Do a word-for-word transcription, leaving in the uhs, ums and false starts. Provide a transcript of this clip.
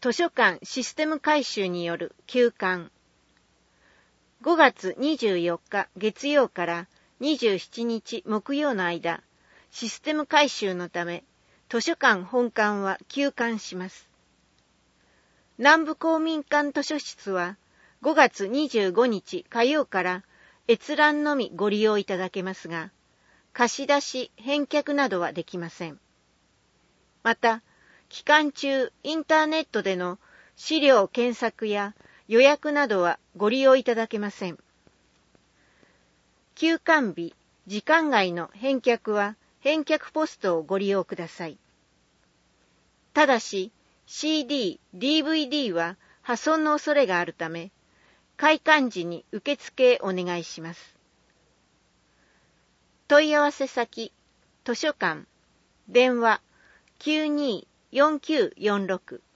図書館システム改修による休館。ごがつにじゅうよっか月曜からにじゅうしちにち木曜の間、システム改修のため、図書館本館は休館します。南部公民館図書室はごがつにじゅうごにち火曜から閲覧のみご利用いただけますが、貸し出し、返却などはできません。また、期間中インターネットでの資料検索や予約などはご利用いただけません。休館日、時間外の返却は返却ポストをご利用ください。ただし、シーディー、ディーブイディー は破損の恐れがあるため、開館時に受付お願いします。問い合わせ先、図書館、電話きゅうにーよんきゅうよんろく